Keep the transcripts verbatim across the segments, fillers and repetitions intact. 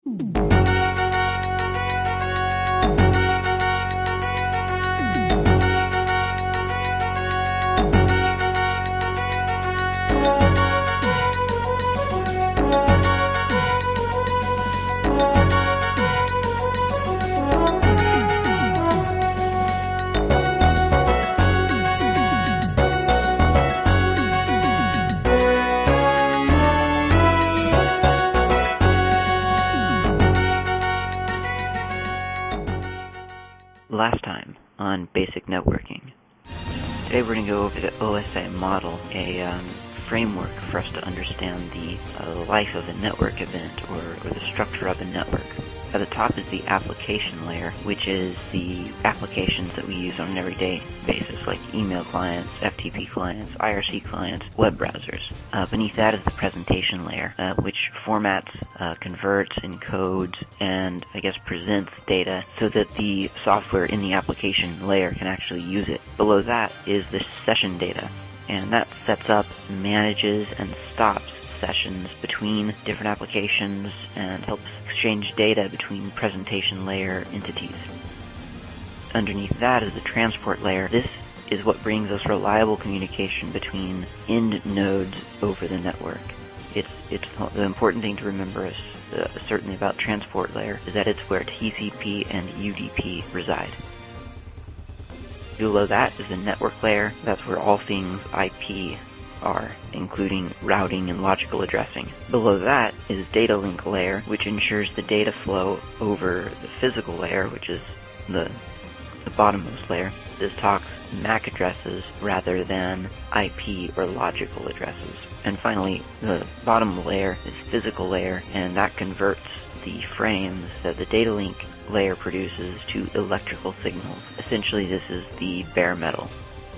Last time on Basic Networking. Today we're going to go over the O S I model, a um, framework for us to understand the uh, life of a network event or, or the structure of a network. At the top is the application layer, which is the applications that we use on an everyday basis, like email clients, F T P clients, I R C clients, web browsers. Uh, beneath that is the presentation layer, uh, which formats, uh, converts, encodes, and I guess presents data so that the software in the application layer can actually use it. Below that is the session data, and that sets up, manages, and stops sessions between different applications and helps exchange data between presentation layer entities. Underneath that is the transport layer. This is what brings us reliable communication between end nodes over the network. It's it's the important thing to remember is uh, certainly about transport layer is that it's where T C P and U D P reside. Below that is the network layer. That's where all things I P are, including routing and logical addressing. Below that is data link layer, which ensures the data flow over the physical layer, which is the, the bottommost layer. This talks M A C addresses rather than I P or logical addresses. And finally, the bottom layer is physical layer, and that converts the frames that the data link layer produces to electrical signals. Essentially, this is the bare metal.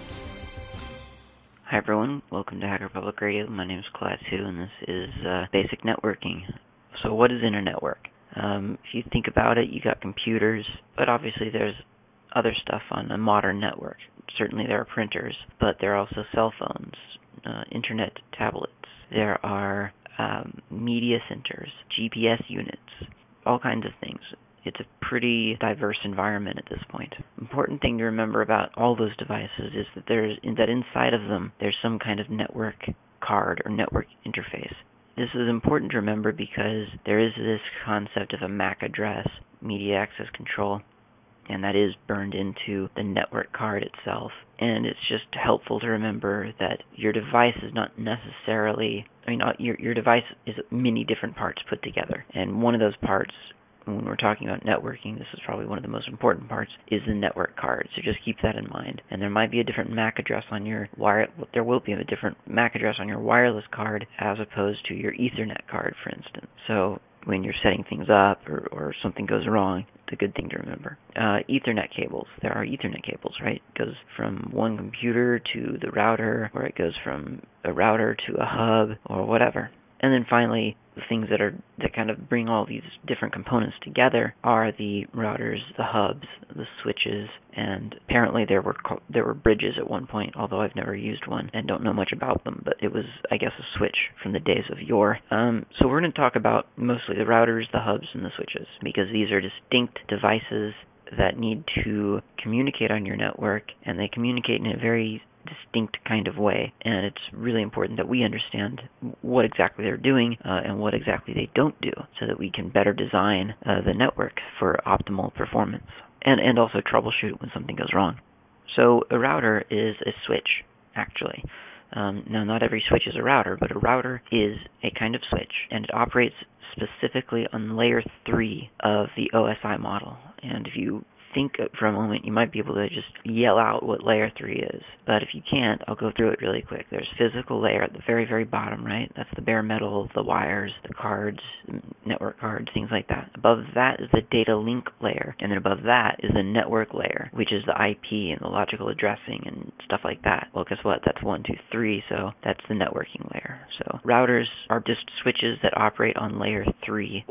Hi everyone, welcome to Hacker Public Radio. My name is Klaatu, and this is uh, Basic Networking. So what is in a network? Um, if you think about it, you got computers, but obviously there's other stuff on a modern network. Certainly there are printers, but there are also cell phones, uh, internet tablets. There are um, media centers, G P S units, all kinds of things. It's a pretty diverse environment at this point. Important thing to remember about all those devices is that there's that inside of them there's some kind of network card or network interface. This is important to remember because there is this concept of a M A C address, media access control, and that is burned into the network card itself. And it's just helpful to remember that your device is not necessarily, I mean, your your device is many different parts put together, and one of those parts, when we're talking about networking, this is probably one of the most important parts, is the network card. So just keep that in mind. And there might be a different M A C address on your wire, there will be a different M A C address on your wireless card as opposed to your Ethernet card, for instance. So when you're setting things up or, or something goes wrong, it's a good thing to remember. Uh, Ethernet cables. There are Ethernet cables, right? It goes from one computer to the router, or it goes from a router to a hub, or whatever. And then finally, the things that are that kind of bring all these different components together are the routers, the hubs, the switches, and apparently there were there were bridges at one point, although I've never used one and don't know much about them, but it was, I guess, a switch from the days of yore. Um, so we're going to talk about mostly the routers, the hubs, and the switches, because these are distinct devices that need to communicate on your network, and they communicate in a very distinct kind of way, and it's really important that we understand what exactly they're doing uh, and what exactly they don't do so that we can better design uh, the network for optimal performance and, and also troubleshoot when something goes wrong. So a router is a switch, actually. Um, now, not every switch is a router, but a router is a kind of switch, and it operates specifically on layer three of the O S I model. And if you think for a moment, you might be able to just yell out what layer three is. But if you can't, I'll go through it really quick. There's physical layer at the very, very bottom, right? That's the bare metal, the wires, the cards, network cards, things like that. Above that is the data link layer. And then above that is the network layer, which is the I P and the logical addressing and stuff like that. Well, guess what? That's one, two, three, so that's the networking layer. So routers are just switches that operate on layer three, or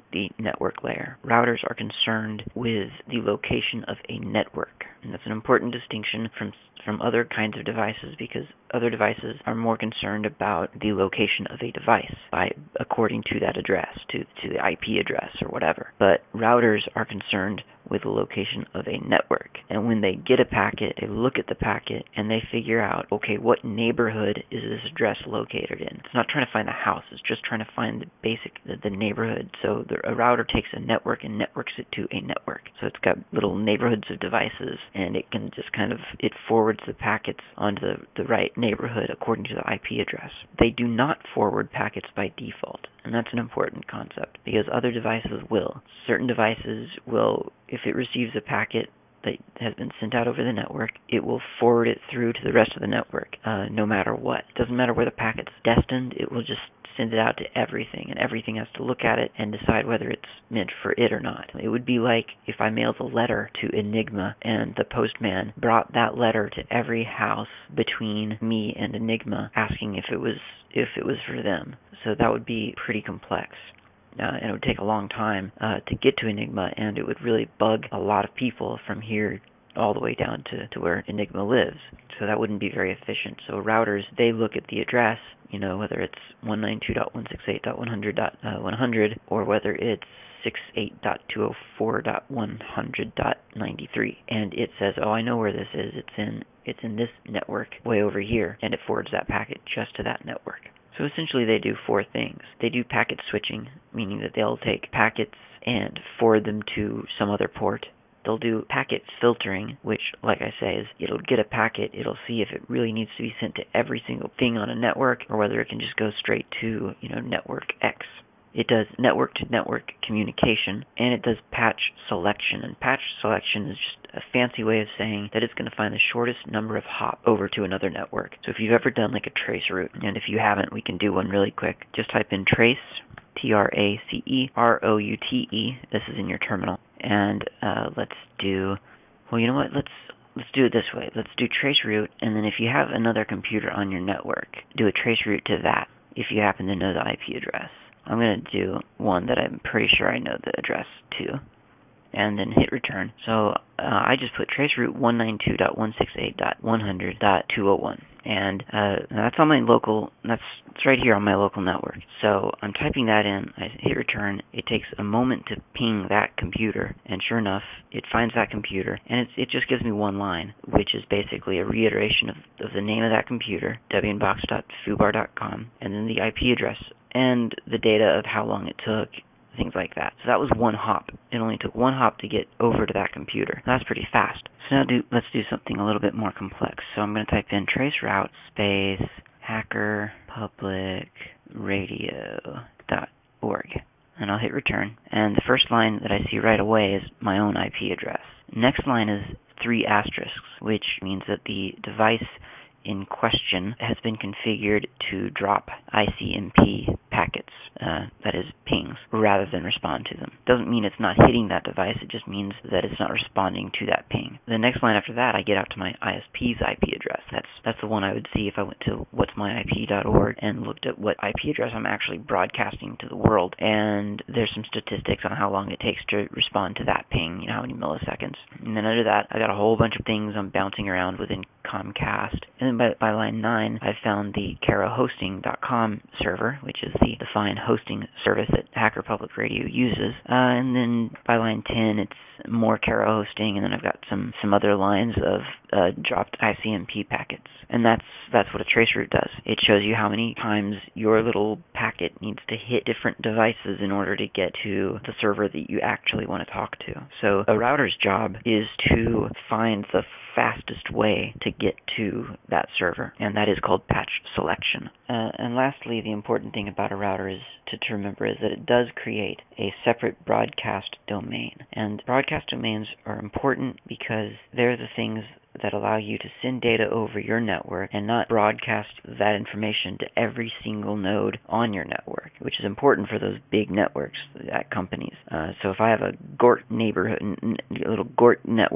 the network layer. Routers are concerned with the location of a network, and that's an important distinction from from other kinds of devices, because other devices are more concerned about the location of a device by according to that address, to, to the I P address or whatever. But routers are concerned with the location of a network. And when they get a packet, they look at the packet and they figure out, okay, what neighborhood is this address located in? It's not trying to find the house, it's just trying to find the basic, the, the neighborhood. So the, a router takes a network and networks it to a network. So it's got little neighborhoods of devices, and it can just kind of, it forwards the packets onto the, the right neighborhood according to the I P address. They do not forward packets by default. And that's an important concept, because other devices will. Certain devices will, if it receives a packet that has been sent out over the network, it will forward it through to the rest of the network, uh, no matter what. It doesn't matter where the packet's destined, it will just send it out to everything, and everything has to look at it and decide whether it's meant for it or not. It would be like if I mailed a letter to Enigma and the postman brought that letter to every house between me and Enigma, asking if it was if it was for them. So that would be pretty complex. Uh, and it would take a long time uh, to get to Enigma, and it would really bug a lot of people from here all the way down to, to where Enigma lives. So that wouldn't be very efficient. So routers, they look at the address, you know, whether it's one ninety-two dot one sixty-eight dot one hundred dot one hundred or whether it's sixty-eight dot two oh four dot one hundred dot ninety-three, and it says, oh, I know where this is. It's in it's in this network way over here, and it forwards that packet just to that network. So essentially they do four things. They do packet switching, meaning that they'll take packets and forward them to some other port. They'll do packet filtering, which, like I say, is it'll get a packet, it'll see if it really needs to be sent to every single thing on a network, or whether it can just go straight to, you know, network X. It does network-to-network communication, and it does patch selection. And patch selection is just a fancy way of saying that it's going to find the shortest number of hop over to another network. So if you've ever done like a trace route, and if you haven't, we can do one really quick. Just type in trace, T R A C E R O U T E. This is in your terminal. And uh, let's do, well, you know what? Let's let's do it this way. Let's do trace route, and then if you have another computer on your network, do a trace route to that if you happen to know the I P address. I'm going to do one that I'm pretty sure I know the address to, and then hit return. So uh, I just put traceroute one ninety-two dot one sixty-eight dot one hundred dot two oh one, and uh, that's on my local, that's it's right here on my local network. So I'm typing that in, I hit return, it takes a moment to ping that computer, and sure enough, it finds that computer, and it's, it just gives me one line, which is basically a reiteration of, of the name of that computer, debianbox dot foobar dot com, and then the I P address, and the data of how long it took, things like that. So that was one hop. It only took one hop to get over to that computer. That's pretty fast. So now do, let's do something a little bit more complex. So I'm going to type in traceroute space hacker public radio dot org, and I'll hit return. And the first line that I see right away is my own I P address. Next line is three asterisks, which means that the device in question has been configured to drop I C M P packets, uh, that is pings, rather than respond to them. Doesn't mean it's not hitting that device, it just means that it's not responding to that ping. The next line after that, I get out to my I S P's I P address. That's that's the one I would see if I went to what's my I P dot org and looked at what I P address I'm actually broadcasting to the world. And there's some statistics on how long it takes to respond to that ping, you know, how many milliseconds. And then under that, I got a whole bunch of things I'm bouncing around within Comcast. And then by, by line nine, I found the Kara Hosting dot com server, which is the defined hosting service that Hacker Public Radio uses. Uh, and then by line ten, it's more Kara Hosting, and then I've got some, some other lines of uh, dropped I C M P packets. And that's that's what a traceroute does. It shows you how many times your little packet needs to hit different devices in order to get to the server that you actually want to talk to. So a router's job is to find the fastest way to get to that server, and that is called patch selection. Uh, and lastly, the important thing about a router is to, to remember is that it does create a separate broadcast domain. And broadcast domains are important because they're the things that allow you to send data over your network and not broadcast that information to every single node on your network, which is important for those big networks at companies. Uh, so if I have a Gort neighborhood, a little Gort network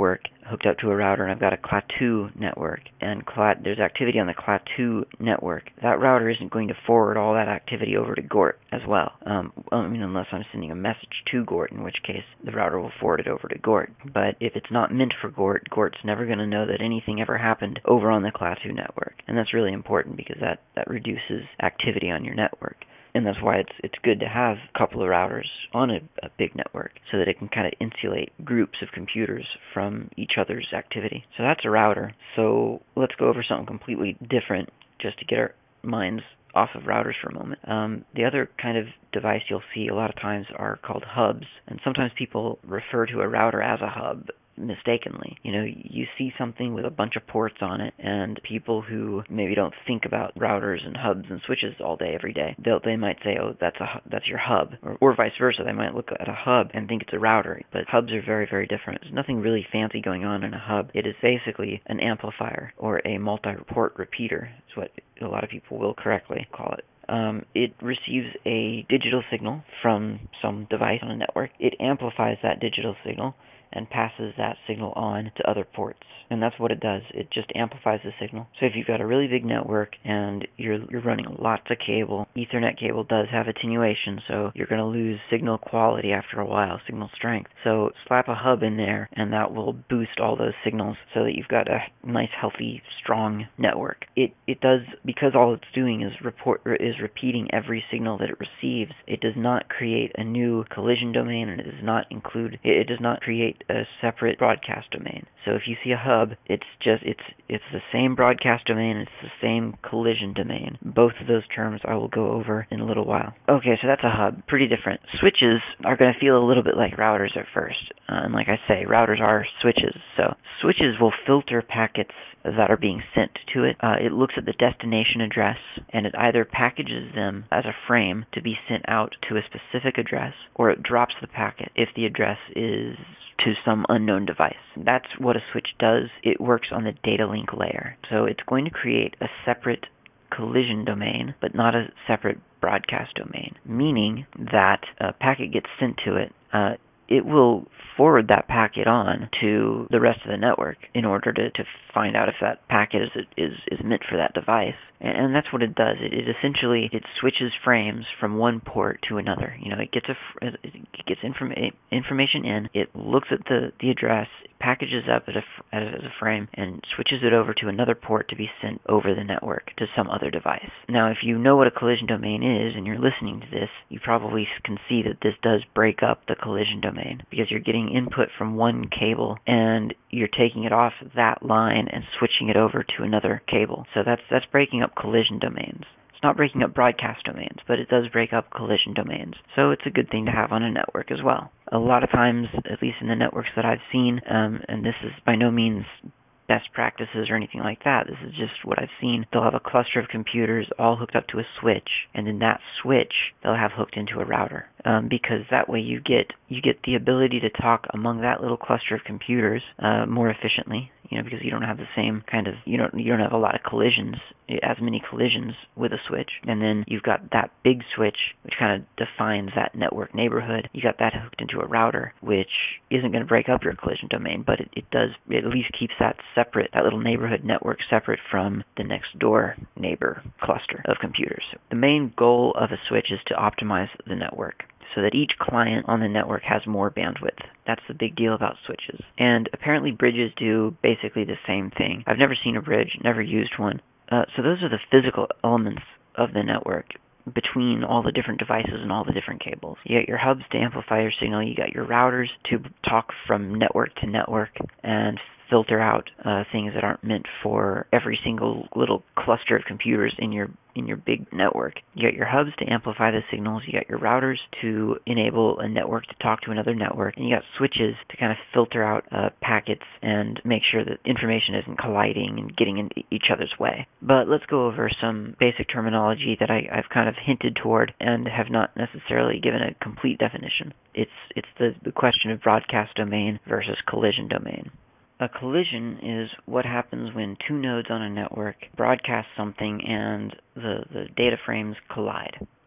hooked up to a router and I've got a C L A two network, and C L A, there's activity on the C L A two network, that router isn't going to forward all that activity over to Gort as well. Um, I mean, unless I'm sending a message to Gort, in which case the router will forward it over to Gort. But if it's not meant for Gort, Gort's never going to know that anything ever happened over on the C L A two network. And that's really important because that, that reduces activity on your network. And that's why it's it's good to have a couple of routers on a, a big network so that it can kind of insulate groups of computers from each other's activity. So that's a router. So let's go over something completely different just to get our minds off of routers for a moment. Um, the other kind of device you'll see a lot of times are called hubs. And sometimes people refer to a router as a hub mistakenly. You know, you see something with a bunch of ports on it, and people who maybe don't think about routers and hubs and switches all day, every day, they'll, they might say, oh, that's a that's your hub, or, or vice versa. They might look at a hub and think it's a router, but hubs are very, very different. There's nothing really fancy going on in a hub. It is basically an amplifier or a multi-port repeater, is what a lot of people will correctly call it. Um, it receives a digital signal from some device on a network. It amplifies that digital signal and passes that signal on to other ports. And that's what it does. It just amplifies the signal. So if you've got a really big network and you're you're running lots of cable, Ethernet cable does have attenuation, so you're going to lose signal quality after a while, signal strength. So slap a hub in there, and that will boost all those signals so that you've got a nice, healthy, strong network. It it does, because all it's doing is report is repeating every signal that it receives. It does not create a new collision domain, and it does not include it, it does not create a separate broadcast domain. So if you see a hub, it's just it's it's the same broadcast domain, it's the same collision domain. Both of those terms I will go over in a little while. Okay, so that's a hub. Pretty different. Switches are going to feel a little bit like routers at first. Uh, and like I say, routers are switches. So switches will filter packets that are being sent to it. Uh, it looks at the destination address, and it either packages them as a frame to be sent out to a specific address, or it drops the packet if the address is to some unknown device. That's what a switch does. It works on the data link layer. So it's going to create a separate collision domain, but not a separate broadcast domain, meaning that a packet gets sent to it, uh, it will forward that packet on to the rest of the network in order to, to find out if that packet is is is meant for that device. And, and that's what it does. It, it essentially it switches frames from one port to another. You know, it gets a it gets informa- information in. It looks at the the address, packages up as a as a frame, and switches it over to another port to be sent over the network to some other device. Now, if you know what a collision domain is and you're listening to this, you probably can see that this does break up the collision domain, because you're getting input from one cable and you're taking it off that line and switching it over to another cable. So that's that's breaking up collision domains. It's not breaking up broadcast domains, but it does break up collision domains. So it's a good thing to have on a network as well. A lot of times, at least in the networks that I've seen, um, and this is by no means best practices or anything like that. This is just what I've seen. They'll have a cluster of computers all hooked up to a switch, and then that switch they'll have hooked into a router, um, because that way you get you get the ability to talk among that little cluster of computers uh, more efficiently. You know, because you don't have the same kind of you don't you don't have a lot of collisions, as many collisions with a switch, and then you've got that big switch which kind of defines that network neighborhood. You got that hooked into a router, which isn't going to break up your collision domain, but it, it does it at least keeps that separate, that little neighborhood network separate from the next door neighbor cluster of computers. The main goal of a switch is to optimize the network so that each client on the network has more bandwidth. That's the big deal about switches. And apparently bridges do basically the same thing. I've never seen a bridge, never used one. Uh, so those are the physical elements of the network between all the different devices and all the different cables. You got your hubs to amplify your signal, you got your routers to talk from network to network and filter out uh, things that aren't meant for every single little cluster of computers in your in your big network. You got your hubs to amplify the signals, you got your routers to enable a network to talk to another network, and you got switches to kind of filter out uh, packets and make sure that information isn't colliding and getting in each other's way. But let's go over some basic terminology that I, I've kind of hinted toward and have not necessarily given a complete definition. It's, it's the, the question of broadcast domain versus collision domain. A collision is what happens when two nodes on a network broadcast something and the, the data frames collide.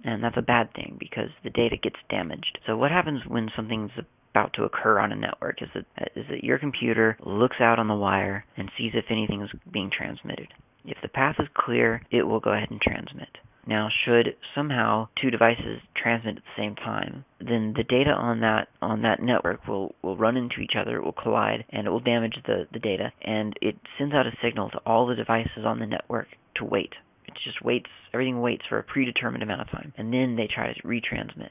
and that's a bad thing because the data gets damaged. So what happens when something's about to occur on a network is that is that your computer looks out on the wire and sees if anything is being transmitted. If the path is clear, it will go ahead and transmit. Now, should somehow two devices transmit at the same time, then the data on that on that network will, will run into each other, it will collide, and it will damage the, the data, and it sends out a signal to all the devices on the network to wait. It just waits, everything waits for a predetermined amount of time, and then they try to retransmit.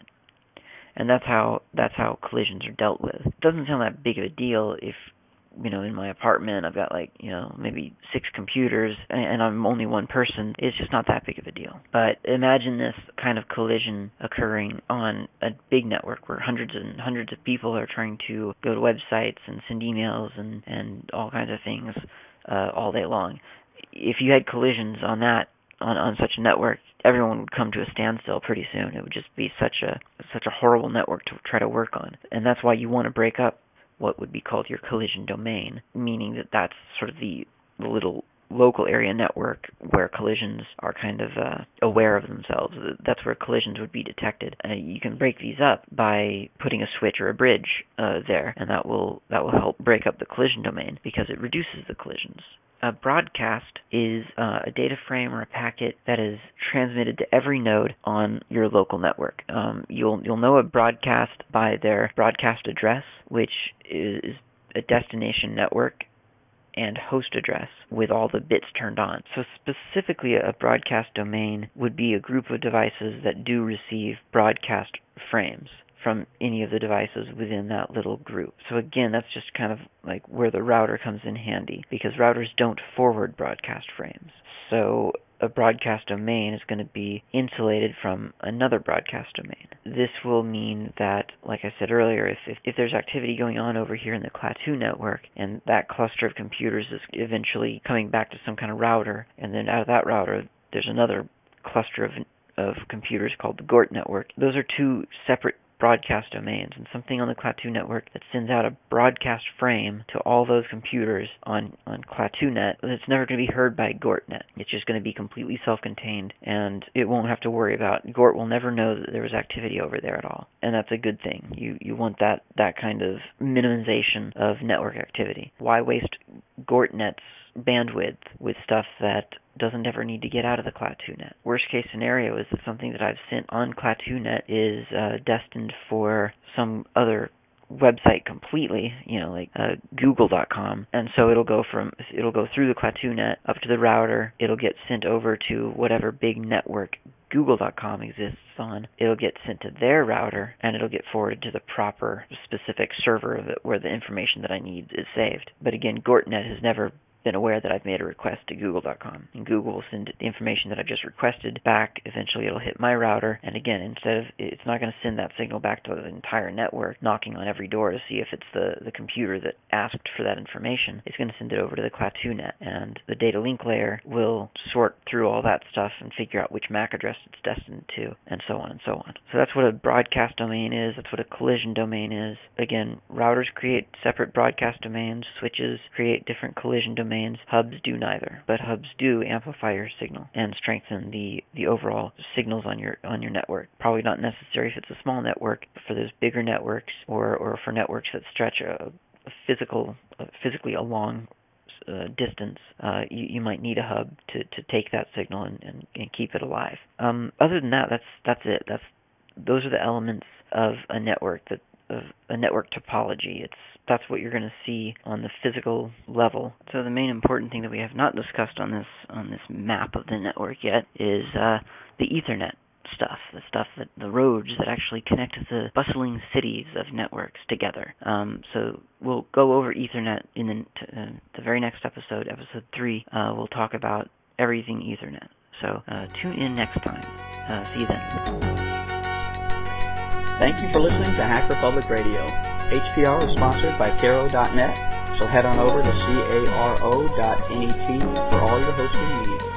And that's how that's how collisions are dealt with. It doesn't sound that big of a deal if, you know, in my apartment I've got like, you know, maybe six computers and I'm only one person. It's just not that big of a deal. But imagine this kind of collision occurring on a big network where hundreds and hundreds of people are trying to go to websites and send emails and, and all kinds of things uh, all day long. If you had collisions on that, on, on such a network, everyone would come to a standstill pretty soon. It would just be such a such a horrible network to try to work on. And that's why you want to break up what would be called your collision domain, meaning that that's sort of the little local area network where collisions are kind of uh, aware of themselves. That's where collisions would be detected. Uh, you can break these up by putting a switch or a bridge uh, there, and that will that will help break up the collision domain because it reduces the collisions. A broadcast is uh, a data frame or a packet that is transmitted to every node on your local network. Um, you'll you'll know a broadcast by their broadcast address, which is a destination network and host address with all the bits turned on. So specifically, a broadcast domain would be a group of devices that do receive broadcast frames from any of the devices within that little group. So again, that's just kind of like where the router comes in handy, because routers don't forward broadcast frames. So a broadcast domain is going to be insulated from another broadcast domain. This will mean that, like I said earlier, if, if, if there's activity going on over here in the C L A two network, and that cluster of computers is eventually coming back to some kind of router, and then out of that router, there's another cluster of, of computers called the G O R T network. Those are two separate broadcast domains, and something on the C L A two network that sends out a broadcast frame to all those computers on, on C L A two net, it's never going to be heard by G O R T net. It's just going to be completely self-contained, and it won't have to worry about, G O R T will never know that there was activity over there at all. And that's a good thing. You you want that, that kind of minimization of network activity. Why waste G O R T net's bandwidth with stuff that doesn't ever need to get out of the C L A two net? Worst case scenario is that something that I've sent on C L A two net is uh, destined for some other website completely, you know, like uh, Google dot com, and so it'll go from it'll go through the C L A two net up to the router. It'll get sent over to whatever big network Google dot com exists on. It'll get sent to their router, and it'll get forwarded to the proper specific server that, where the information that I need is saved. But again, G O R T net has never been aware that I've made a request to Google dot com. And Google will send the information that I've just requested back. Eventually it'll hit my router, and again, instead of, it's not going to send that signal back to the entire network, knocking on every door to see if it's the, the computer that asked for that information. It's going to send it over to the C L A two net, and the data link layer will sort through all that stuff and figure out which M A C address it's destined to, and so on and so on. So that's what a broadcast domain is. That's what a collision domain is. Again, routers create separate broadcast domains. Switches create different collision domains. Hubs do neither, but hubs do amplify your signal and strengthen the, the overall signals on your on your network. Probably not necessary if it's a small network, but for those bigger networks, or, or for networks that stretch a, a physical, a physically a long uh, distance, uh, you, you might need a hub to, to take that signal and, and, and keep it alive. Um, other than that, that's that's it. That's those are the elements of a network, that of a network topology. It's That's what you're going to see on the physical level. So the main important thing that we have not discussed on this on this map of the network yet is uh, the Ethernet stuff, the stuff that the roads that actually connect the bustling cities of networks together. Um, so we'll go over Ethernet in the, t- uh, the very next episode, episode three. Uh, we'll talk about everything Ethernet. So uh, tune in next time. Uh, see you then. Thank you for listening to Hacker Public Radio. H P R is sponsored by Caro dot net, so head on over to caro dot net for all your hosting needs.